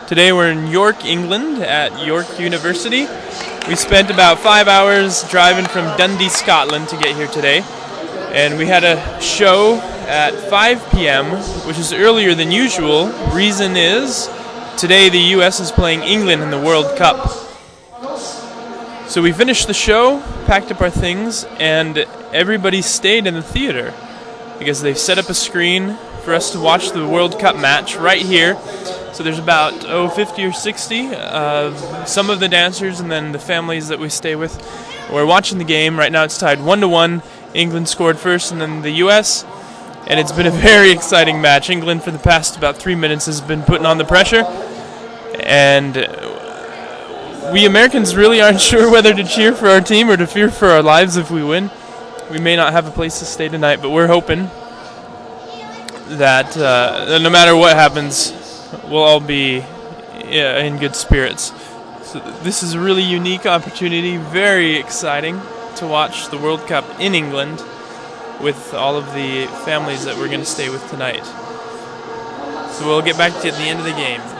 Today we're in York, England at York University. We spent about 5 hours driving from Dundee, Scotland to get here today. And we had a show at 5 p.m., which is earlier than usual. Reason is, today the U.S. is playing England in the World Cup. So we finished the show, packed up our things, and everybody stayed in the theater because they've set up a screen for us to watch the World Cup match right here. So there's about 50 or 60, some of the dancers and then the families that we stay with. We're watching the game. Right now it's tied 1-1. England scored first and then the U.S. And it's been a very exciting match. England for the past about 3 minutes has been putting on the pressure. And we Americans really aren't sure whether to cheer for our team or to fear for our lives if we win. We may not have a place to stay tonight, but we're hoping that no matter what happens, we'll all be in good spirits. So this is a really unique opportunity, very exciting to watch the World Cup in England with all of the families that we're going to stay with tonight. So we'll get back to you at the end of the game.